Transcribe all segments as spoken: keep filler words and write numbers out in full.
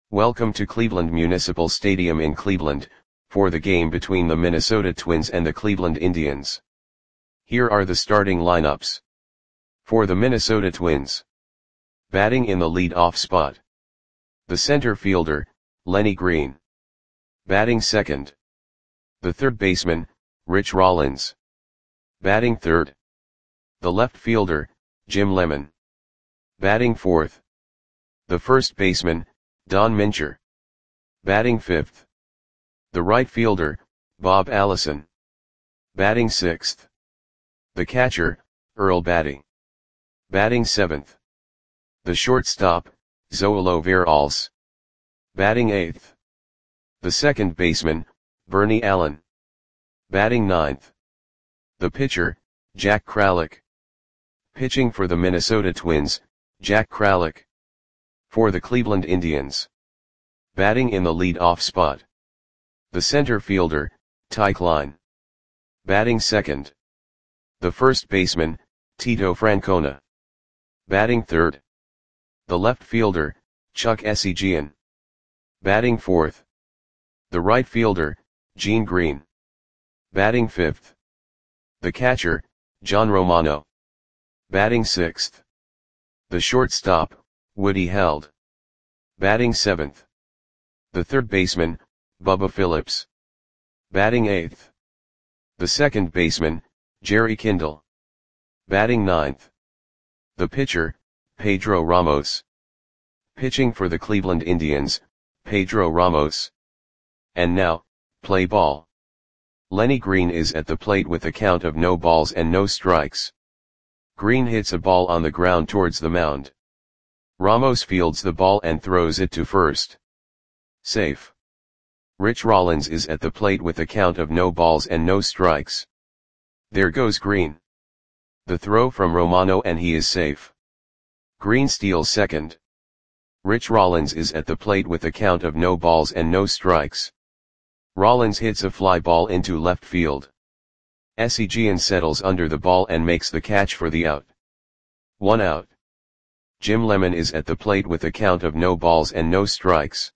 Welcome to Cleveland Municipal Stadium in Cleveland, for the game between the Minnesota Twins and the Cleveland Indians. Here are the starting lineups. For the Minnesota Twins. Batting in the lead-off spot. The center fielder, Lenny Green. Batting second. The third baseman, Rich Rollins. Batting third. The left fielder, Jim Lemon. Batting fourth. The first baseman, Don Mincher. Batting fifth. The right fielder, Bob Allison. Batting sixth. The catcher, Earl Battey. Batting seventh. The shortstop, Zoilo Veralls. Batting eighth. The second baseman, Bernie Allen. Batting ninth. The pitcher, Jack Kralik. Pitching for the Minnesota Twins, Jack Kralik. For the Cleveland Indians. Batting in the lead-off spot. The center fielder, Ty Klein. Batting second. The first baseman, Tito Francona. Batting third. The left fielder, Chuck Essegian. Batting fourth. The right fielder, Gene Green. Batting fifth. The catcher, John Romano. Batting sixth. The shortstop, Woody Held. Batting seventh. The third baseman, Bubba Phillips. Batting eighth. The second baseman, Jerry Kindle. Batting ninth. The pitcher, Pedro Ramos. Pitching for the Cleveland Indians, Pedro Ramos. And now, play ball. Lenny Green is at the plate with a count of no balls and no strikes. Green hits a ball on the ground towards the mound. Ramos fields the ball and throws it to first. Safe. Rich Rollins is at the plate with a count of no balls and no strikes. There goes Green. The throw from Romano and he is safe. Green steals second. Rich Rollins is at the plate with a count of no balls and no strikes. Rollins hits a fly ball into left field. Essegian settles under the ball and makes the catch for the out. One out. Jim Lemon is at the plate with a count of no balls and no strikes.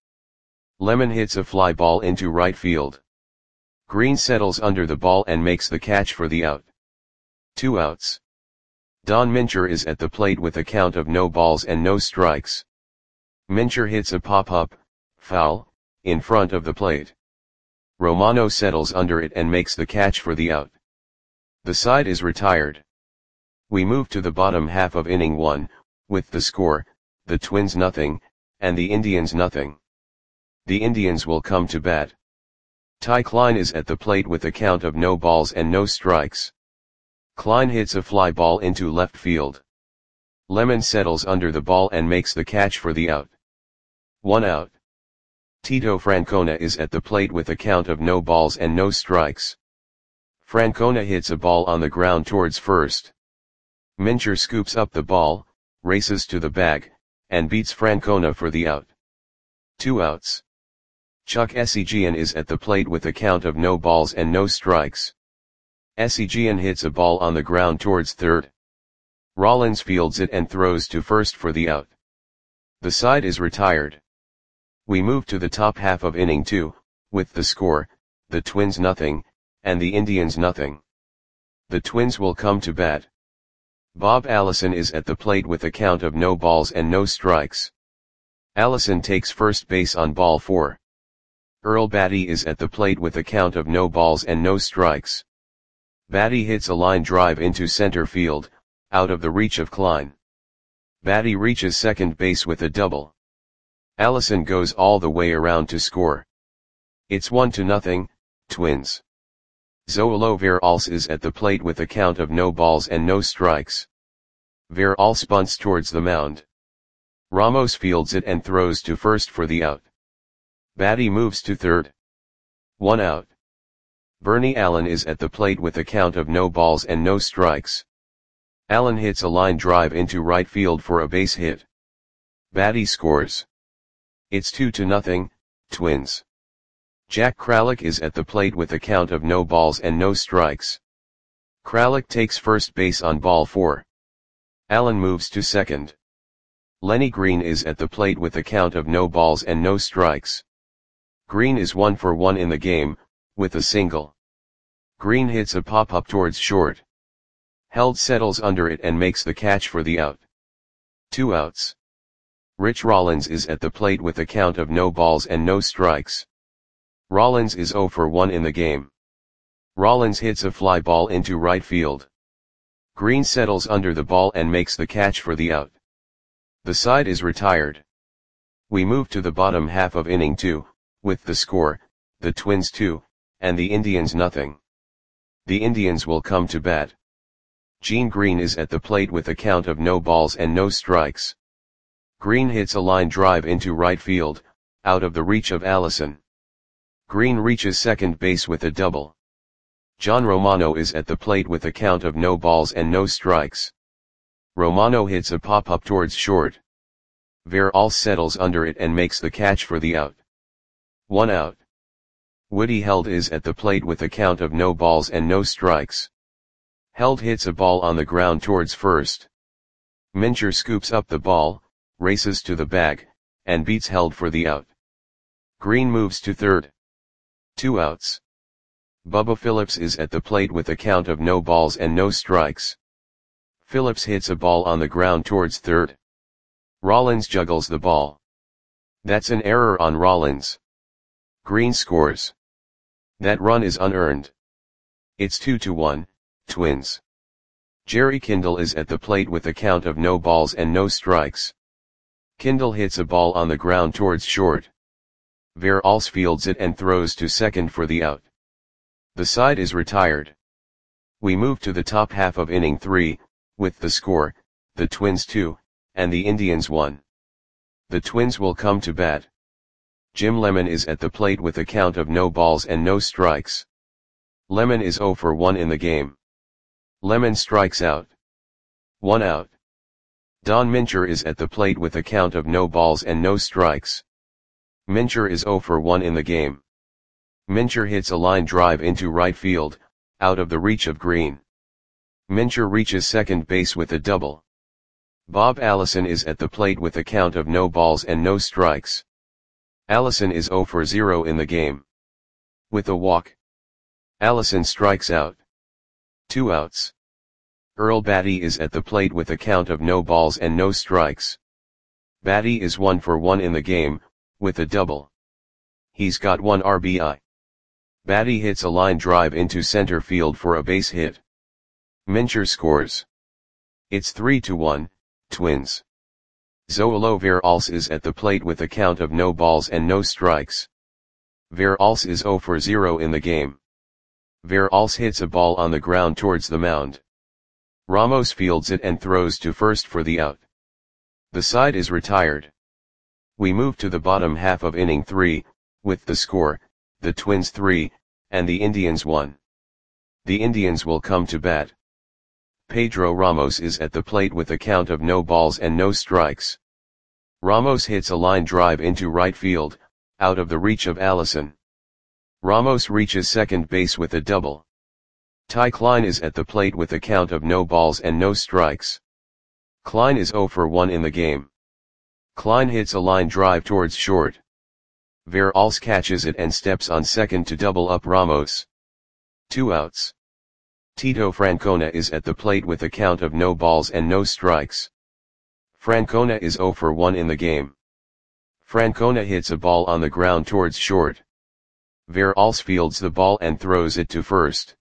Lemon hits a fly ball into right field. Green settles under the ball and makes the catch for the out. Two outs. Don Mincher is at the plate with a count of no balls and no strikes. Mincher hits a pop-up, foul, in front of the plate. Romano settles under it and makes the catch for the out. The side is retired. We move to the bottom half of inning one, with the score, the Twins nothing, and the Indians nothing. The Indians will come to bat. Ty Klein is at the plate with a count of no balls and no strikes. Klein hits a fly ball into left field. Lemon settles under the ball and makes the catch for the out. One out. Tito Francona is at the plate with a count of no balls and no strikes. Francona hits a ball on the ground towards first. Mincher scoops up the ball, races to the bag, and beats Francona for the out. Two outs. Chuck Essegian is at the plate with a count of no balls and no strikes. Essegian hits a ball on the ground towards third. Rollins fields it and throws to first for the out. The side is retired. We move to the top half of inning two, with the score, the Twins nothing, and the Indians nothing. The Twins will come to bat. Bob Allison is at the plate with a count of no balls and no strikes. Allison takes first base on ball four. Earl Battey is at the plate with a count of no balls and no strikes. Battey hits a line drive into center field, out of the reach of Klein. Battey reaches second base with a double. Allison goes all the way around to score. It's one to nothing, Twins. Zoilo Veralls is at the plate with a count of no balls and no strikes. Veralls bunts towards the mound. Ramos fields it and throws to first for the out. Battey moves to third. One out. Bernie Allen is at the plate with a count of no balls and no strikes. Allen hits a line drive into right field for a base hit. Battey scores. It's two to nothing, Twins. Jack Kralik is at the plate with a count of no balls and no strikes. Kralik takes first base on ball four. Allen moves to second. Lenny Green is at the plate with a count of no balls and no strikes. Green is one for one in the game, with a single. Green hits a pop-up towards short. Held settles under it and makes the catch for the out. Two outs. Rich Rollins is at the plate with a count of no balls and no strikes. Rollins is zero for one in the game. Rollins hits a fly ball into right field. Green settles under the ball and makes the catch for the out. The side is retired. We move to the bottom half of inning two, with the score, the Twins two, and the Indians nothing. The Indians will come to bat. Gene Green is at the plate with a count of no balls and no strikes. Green hits a line drive into right field, out of the reach of Allison. Green reaches second base with a double. John Romano is at the plate with a count of no balls and no strikes. Romano hits a pop-up towards short. Veralce settles under it and makes the catch for the out. One out. Woody Held is at the plate with a count of no balls and no strikes. Held hits a ball on the ground towards first. Mincher scoops up the ball, races to the bag, and beats Held for the out. Green moves to third. Two outs. Bubba Phillips is at the plate with a count of no balls and no strikes. Phillips hits a ball on the ground towards third. Rollins juggles the ball. That's an error on Rollins. Green scores. That run is unearned. It's two to one, Twins. Jerry Kindle is at the plate with a count of no balls and no strikes. Kindle hits a ball on the ground towards short. Veralce fields it and throws to second for the out. The side is retired. We move to the top half of inning three, with the score, the Twins two, and the Indians one. The Twins will come to bat. Jim Lemon is at the plate with a count of no balls and no strikes. Lemon is zero for one in the game. Lemon strikes out. One out. Don Mincher is at the plate with a count of no balls and no strikes. Mincher is zero for one in the game. Mincher hits a line drive into right field, out of the reach of Green. Mincher reaches second base with a double. Bob Allison is at the plate with a count of no balls and no strikes. Allison is zero for zero in the game. With a walk. Allison strikes out. Two outs. Earl Batty is at the plate with a count of no balls and no strikes. Batty is one for one in the game, with a double. He's got one R B I. Batty hits a line drive into center field for a base hit. Mincher scores. It's three to one, Twins. Zoilo Veralce is at the plate with a count of no balls and no strikes. Veralce is zero for zero in the game. Veralce hits a ball on the ground towards the mound. Ramos fields it and throws to first for the out. The side is retired. We move to the bottom half of inning three, with the score, the Twins three, and the Indians one. The Indians will come to bat. Pedro Ramos is at the plate with a count of no balls and no strikes. Ramos hits a line drive into right field, out of the reach of Allison. Ramos reaches second base with a double. Ty Klein is at the plate with a count of no balls and no strikes. Klein is zero for one in the game. Klein hits a line drive towards short. Veralce catches it and steps on second to double up Ramos. Two outs. Tito Francona is at the plate with a count of no balls and no strikes. Francona is zero for one in the game. Francona hits a ball on the ground towards short. Veralce fields the ball and throws it to first.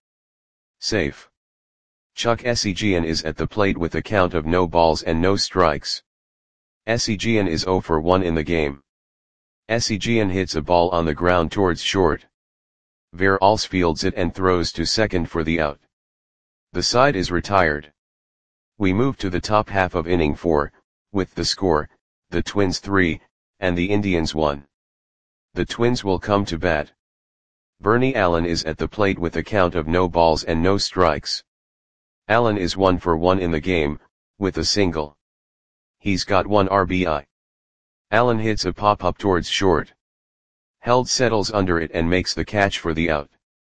Safe. Chuck Esigian is at the plate with a count of no balls and no strikes. Esigian is zero for one in the game. Esigian hits a ball on the ground towards short. Veralce fields it and throws to second for the out. The side is retired. We move to the top half of inning four, with the score, the Twins three, and the Indians one. The Twins will come to bat. Bernie Allen is at the plate with a count of no balls and no strikes. Allen is one for one in the game, with a single. He's got one R B I. Allen hits a pop-up towards short. Held settles under it and makes the catch for the out.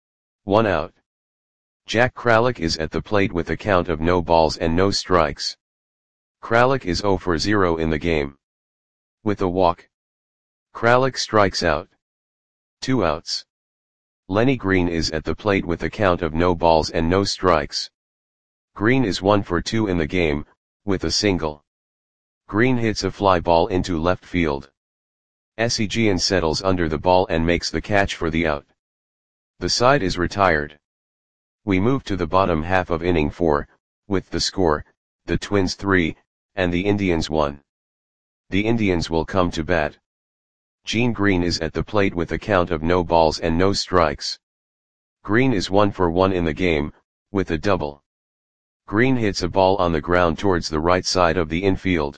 One out. Jack Kralik is at the plate with a count of no balls and no strikes. Kralik is zero for zero in the game. With a walk, Kralik strikes out. Two outs. Lenny Green is at the plate with a count of no balls and no strikes. Green is one for two in the game, with a single. Green hits a fly ball into left field. Seguin settles under the ball and makes the catch for the out. The side is retired. We move to the bottom half of inning four, with the score, the Twins three, and the Indians one. The Indians will come to bat. Gene Green is at the plate with a count of no balls and no strikes. Green is one for one in the game, with a double. Green hits a ball on the ground towards the right side of the infield.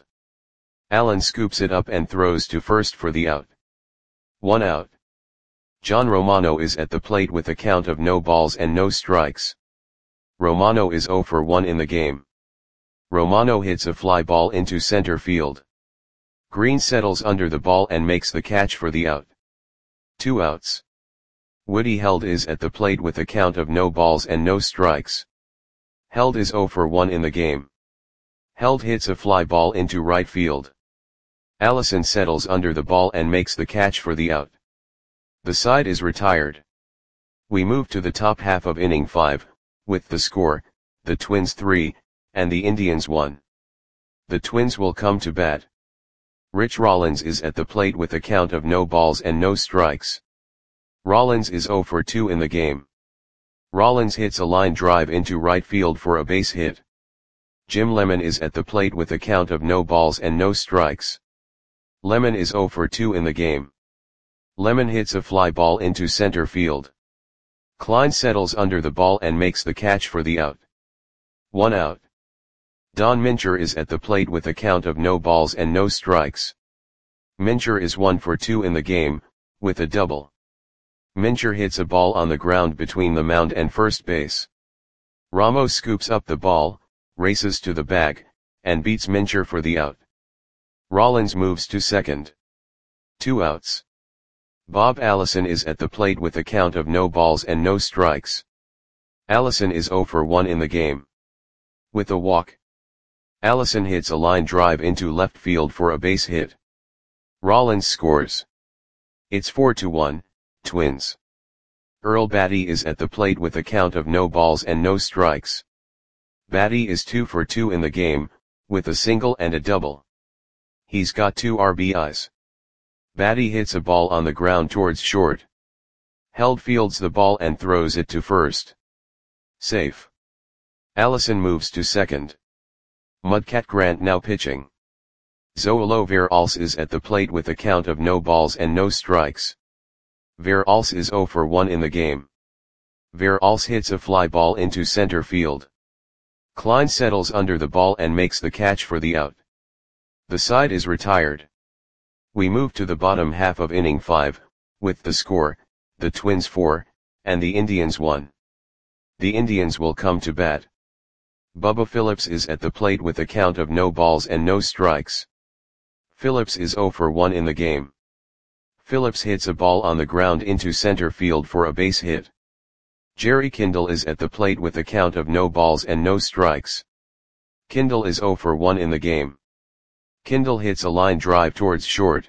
Allen scoops it up and throws to first for the out. One out. John Romano is at the plate with a count of no balls and no strikes. Romano is zero for one in the game. Romano hits a fly ball into center field. Green settles under the ball and makes the catch for the out. Two outs. Woody Held is at the plate with a count of no balls and no strikes. Held is zero for one in the game. Held hits a fly ball into right field. Allison settles under the ball and makes the catch for the out. The side is retired. We move to the top half of inning five, with the score, the Twins three, and the Indians one. The Twins will come to bat. Rich Rollins is at the plate with a count of no balls and no strikes. Rollins is zero for two in the game. Rollins hits a line drive into right field for a base hit. Jim Lemon is at the plate with a count of no balls and no strikes. Lemon is zero for two in the game. Lemon hits a fly ball into center field. Klein settles under the ball and makes the catch for the out. One out. Don Mincher is at the plate with a count of no balls and no strikes. Mincher is one for two in the game, with a double. Mincher hits a ball on the ground between the mound and first base. Ramos scoops up the ball, races to the bag, and beats Mincher for the out. Rollins moves to second. Two outs. Bob Allison is at the plate with a count of no balls and no strikes. Allison is zero for one in the game. With a walk, Allison hits a line drive into left field for a base hit. Rollins scores. It's four to one, Twins. Earl Batty is at the plate with a count of no balls and no strikes. Batty is two for two in the game, with a single and a double. He's got two R B Is. Batty hits a ball on the ground towards short. Held fields the ball and throws it to first. Safe. Allison moves to second. Mudcat Grant now pitching. Zoilo Veralce is at the plate with a count of no balls and no strikes. Veralce is zero for one in the game. Veralce hits a fly ball into center field. Klein settles under the ball and makes the catch for the out. The side is retired. We move to the bottom half of inning five, with the score, the Twins four, and the Indians one. The Indians will come to bat. Bubba Phillips is at the plate with a count of no balls and no strikes. Phillips is zero for one in the game. Phillips hits a ball on the ground into center field for a base hit. Jerry Kindle is at the plate with a count of no balls and no strikes. Kindle is zero for one in the game. Kindle hits a line drive towards short.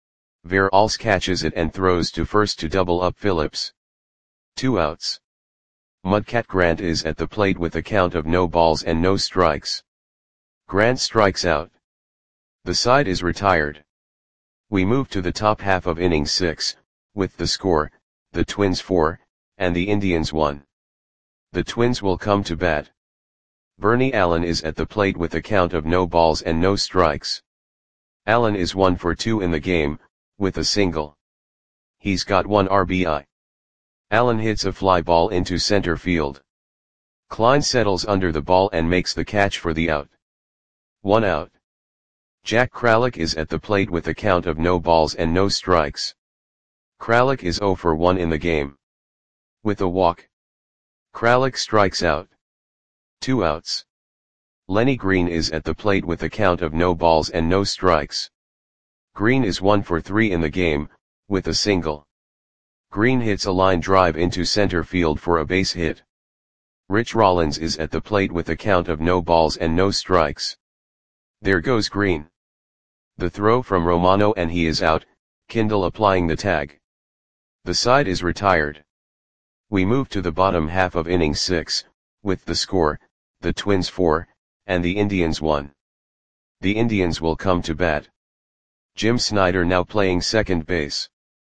Veralce catches it and throws to first to double up Phillips. Two outs. Mudcat Grant is at the plate with a count of no balls and no strikes. Grant strikes out. The side is retired. We move to the top half of inning six, with the score, the Twins four, and the Indians one. The Twins will come to bat. Bernie Allen is at the plate with a count of no balls and no strikes. Allen is one for two in the game, with a single. He's got one R B I. Allen hits a fly ball into center field. Klein settles under the ball and makes the catch for the out. One out. Jack Kralik is at the plate with a count of no balls and no strikes. Kralik is zero for one in the game. With a walk, Kralik strikes out. Two outs. Lenny Green is at the plate with a count of no balls and no strikes. Green is one for three in the game, with a single. Green hits a line drive into center field for a base hit. Rich Rollins is at the plate with a count of no balls and no strikes. There goes Green. The throw from Romano and he is out, Kindle applying the tag. The side is retired. We move to the bottom half of inning six, with the score, the Twins four, and the Indians one. The Indians will come to bat. Jim Snyder now playing second base.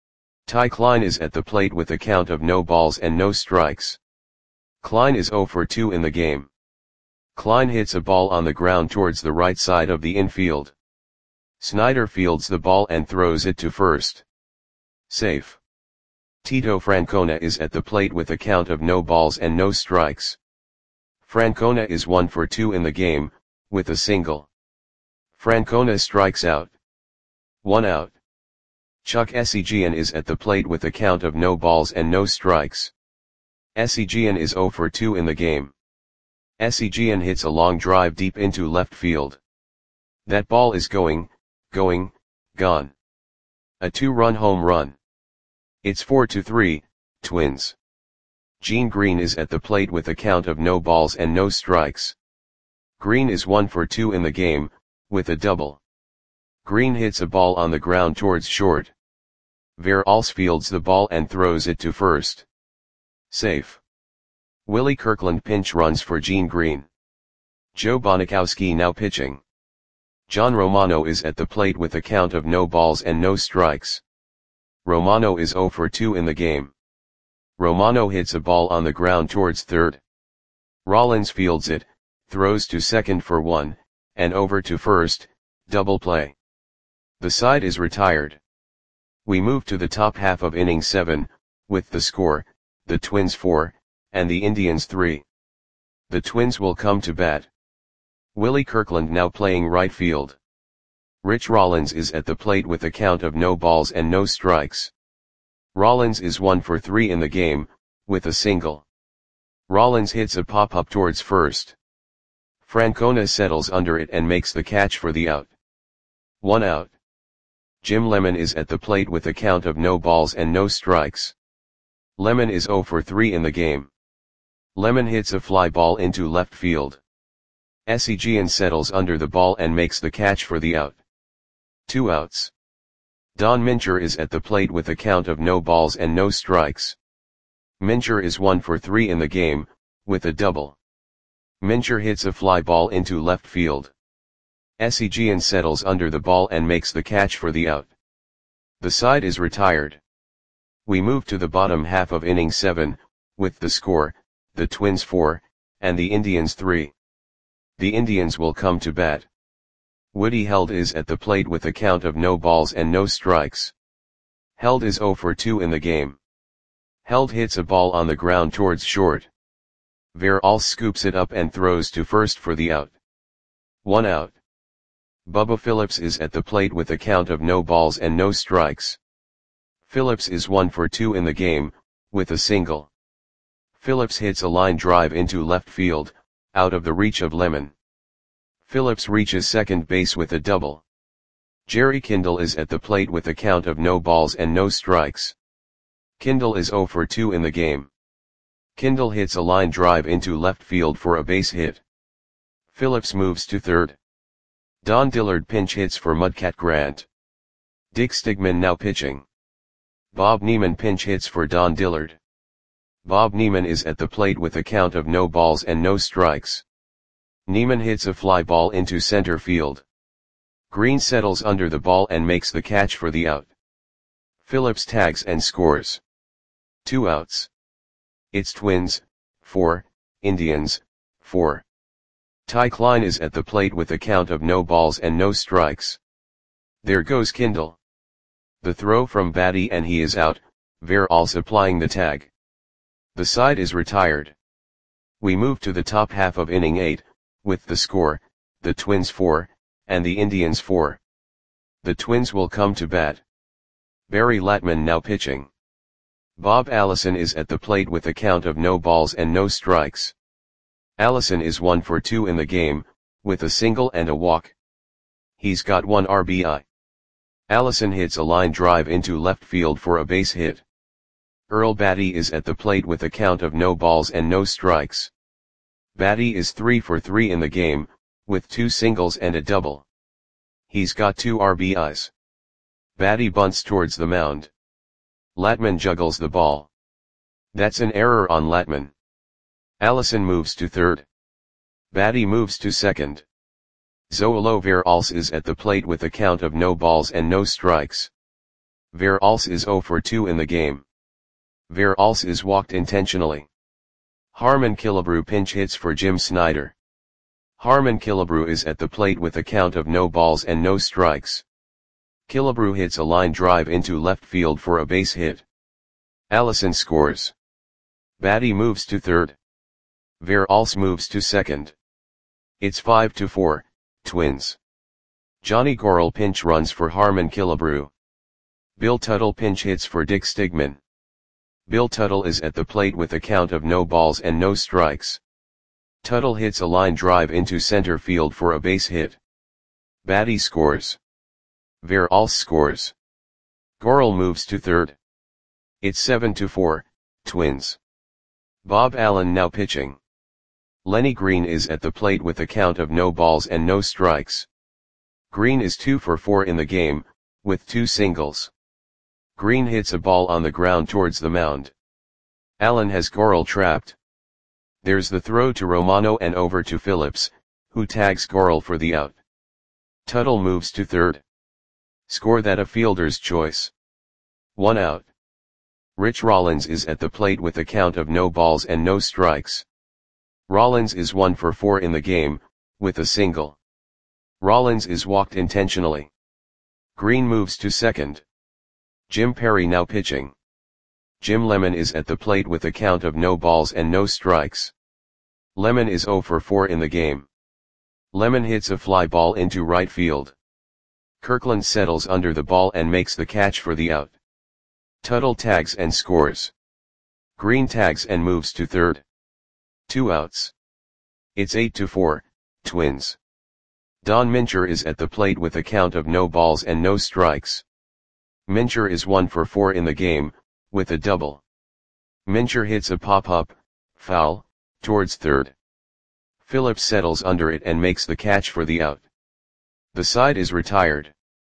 Ty Klein is at the plate with a count of no balls and no strikes. Klein is oh for two in the game. Klein hits a ball on the ground towards the right side of the infield. Snyder fields the ball and throws it to first. Safe. Tito Francona is at the plate with a count of no balls and no strikes. Francona is one for two in the game, with a single. Francona strikes out. One out. Chuck Essegian is at the plate with a count of no balls and no strikes. Essegian is oh for two in the game. Essegian hits a long drive deep into left field. That ball is going, going, gone. A two-run home run. It's four to three, Twins. Gene Green is at the plate with a count of no balls and no strikes. Green is one for two in the game, with a double. Green hits a ball on the ground towards short. Veralls fields the ball and throws it to first. Safe. Willie Kirkland pinch runs for Gene Green. Joe Bonikowski now pitching. John Romano is at the plate with a count of no balls and no strikes. Romano is oh for two in the game. Romano hits a ball on the ground towards third. Rollins fields it, throws to second for one, and over to first, double play. The side is retired. We move to the top half of inning seven, with the score, the Twins four, and the Indians three. The Twins will come to bat. Willie Kirkland now playing right field. Rich Rollins is at the plate with a count of no balls and no strikes. Rollins is one for three in the game, with a single. Rollins hits a pop-up towards first. Francona settles under it and makes the catch for the out. One out. Jim Lemon is at the plate with a count of no balls and no strikes. Lemon is oh for three in the game. Lemon hits a fly ball into left field. Essegian settles under the ball and makes the catch for the out. Two outs. Don Mincher is at the plate with a count of no balls and no strikes. Mincher is one for three in the game, with a double. Mincher hits a fly ball into left field. Essegian settles under the ball and makes the catch for the out. The side is retired. We move to the bottom half of inning seven, with the score, the Twins four, and the Indians three. The Indians will come to bat. Woody Held is at the plate with a count of no balls and no strikes. Held is oh for two in the game. Held hits a ball on the ground towards short. Veralls scoops it up and throws to first for the out. One out. Bubba Phillips is at the plate with a count of no balls and no strikes. Phillips is one for two in the game, with a single. Phillips hits a line drive into left field, out of the reach of Lemon. Phillips reaches second base with a double. Jerry Kindle is at the plate with a count of no balls and no strikes. Kindle is oh for two in the game. Kindle hits a line drive into left field for a base hit. Phillips moves to third. Don Dillard pinch hits for Mudcat Grant. Dick Stigman now pitching. Bob Neiman pinch hits for Don Dillard. Bob Neiman is at the plate with a count of no balls and no strikes. Neiman hits a fly ball into center field. Green settles under the ball and makes the catch for the out. Phillips tags and scores. Two outs. It's Twins, four, Indians, four. Ty Klein is at the plate with a count of no balls and no strikes. There goes Kindle. The throw from Batty and he is out, Veralls applying the tag. The side is retired. We move to the top half of inning eight, with the score, the Twins four, and the Indians four. The Twins will come to bat. Barry Latman now pitching. Bob Allison is at the plate with a count of no balls and no strikes. Allison is one for two in the game, with a single and a walk. He's got one R B I. Allison hits a line drive into left field for a base hit. Earl Batty is at the plate with a count of no balls and no strikes. Batty is three for three in the game, with two singles and a double. He's got two R B Is. Batty bunts towards the mound. Latman juggles the ball. That's an error on Latman. Allison moves to third. Batty moves to second. Zoolo Verals is at the plate with a count of no balls and no strikes. Verals is zero for two in the game. Verals is walked intentionally. Harmon Killebrew pinch hits for Jim Snyder. Harmon Killebrew is at the plate with a count of no balls and no strikes. Killebrew hits a line drive into left field for a base hit. Allison scores. Batty moves to third. Verals moves to second. It's five to four, Twins. Johnny Gorel pinch runs for Harmon Killebrew. Bill Tuttle pinch hits for Dick Stigman. Bill Tuttle is at the plate with a count of no balls and no strikes. Tuttle hits a line drive into center field for a base hit. Batty scores. Verals scores. Gorel moves to third. It's seven to four, Twins. Bob Allen now pitching. Lenny Green is at the plate with a count of no balls and no strikes. Green is two for four in the game, with two singles. Green hits a ball on the ground towards the mound. Allen has Gorel trapped. There's the throw to Romano and over to Phillips, who tags Gorel for the out. Tuttle moves to third. Score that a fielder's choice. One out. Rich Rollins is at the plate with a count of no balls and no strikes. Rollins is one for four in the game, with a single. Rollins is walked intentionally. Green moves to second. Jim Perry now pitching. Jim Lemon is at the plate with a count of no balls and no strikes. Lemon is zero for four in the game. Lemon hits a fly ball into right field. Kirkland settles under the ball and makes the catch for the out. Tuttle tags and scores. Green tags and moves to third. Two outs. It's eight to four, Twins. Don Mincher is at the plate with a count of no balls and no strikes. Mincher is one for four in the game, with a double. Mincher hits a pop-up, foul, towards third. Phillips settles under it and makes the catch for the out. The side is retired.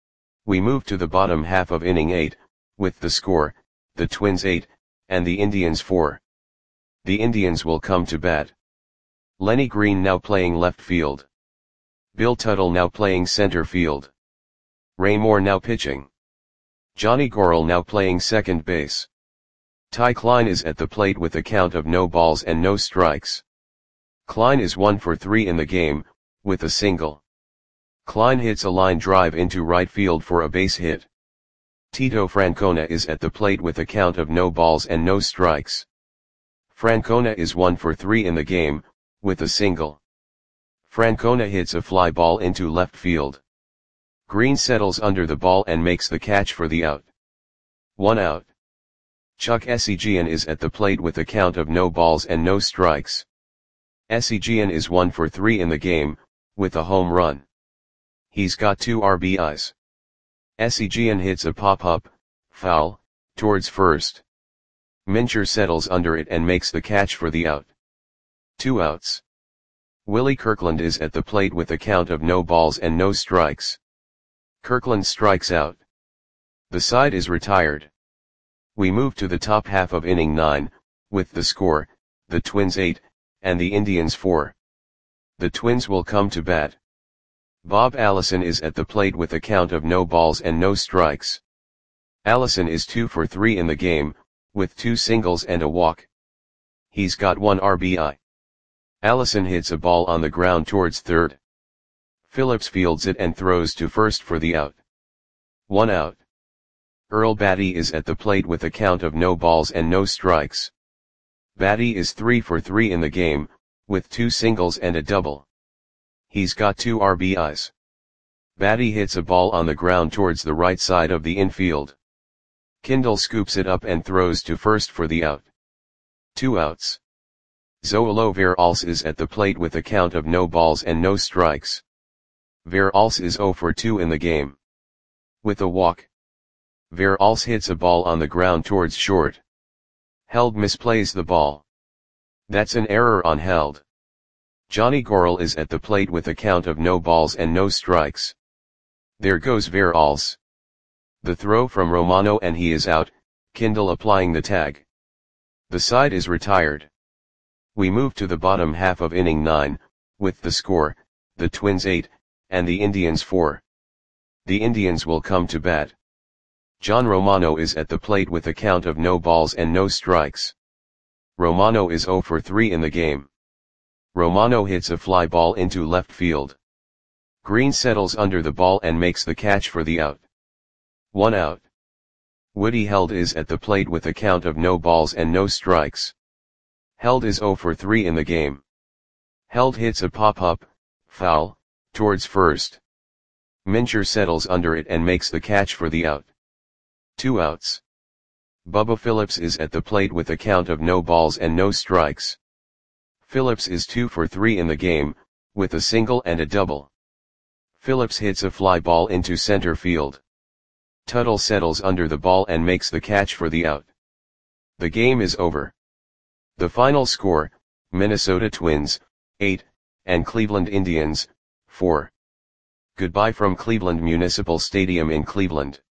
We move to the bottom half of inning eight, with the score, the Twins eight, and the Indians four. The Indians will come to bat. Lenny Green now playing left field. Bill Tuttle now playing center field. Ray Moore now pitching. Johnny Gorel now playing second base. Ty Klein is at the plate with a count of no balls and no strikes. Klein is one for three in the game, with a single. Klein hits a line drive into right field for a base hit. Tito Francona is at the plate with a count of no balls and no strikes. Francona is one for three in the game, with a single. Francona hits a fly ball into left field. Green settles under the ball and makes the catch for the out. One out. Chuck Esigian is at the plate with a count of no balls and no strikes. Esigian is one for three in the game, with a home run. He's got two R B Is. Esigian hits a pop-up, foul, towards first. Mincher settles under it and makes the catch for the out. Two outs. Willie Kirkland is at the plate with a count of no balls and no strikes. Kirkland strikes out. The side is retired. We move to the top half of inning nine, with the score, the Twins eight, and the Indians four. The Twins will come to bat. Bob Allison is at the plate with a count of no balls and no strikes. Allison is two for three in the game, with two singles and a walk. He's got one R B I. Allison hits a ball on the ground towards third. Phillips fields it and throws to first for the out. One out. Earl Batty is at the plate with a count of no balls and no strikes. Batty is three for three in the game, with two singles and a double. He's got two R B Is. Batty hits a ball on the ground towards the right side of the infield. Kindle scoops it up and throws to first for the out. Two outs. Zoolo Verals is at the plate with a count of no balls and no strikes. Verals is zero for two in the game. With a walk. Verals hits a ball on the ground towards short. Held misplays the ball. That's an error on Held. Johnny Gorel is at the plate with a count of no balls and no strikes. There goes Veralls. The throw from Romano and he is out, Kindle applying the tag. The side is retired. We move to the bottom half of inning nine, with the score, the Twins eight, and the Indians four. The Indians will come to bat. John Romano is at the plate with a count of no balls and no strikes. Romano is zero for three in the game. Romano hits a fly ball into left field. Green settles under the ball and makes the catch for the out. One out. Woody Held is at the plate with a count of no balls and no strikes. Held is zero for three in the game. Held hits a pop-up, foul, towards first. Mincher settles under it and makes the catch for the out. Two outs. Bubba Phillips is at the plate with a count of no balls and no strikes. Phillips is two for three in the game, with a single and a double. Phillips hits a fly ball into center field. Tuttle settles under the ball and makes the catch for the out. The game is over. The final score, Minnesota Twins, eight, and Cleveland Indians, four. Goodbye from Cleveland Municipal Stadium in Cleveland.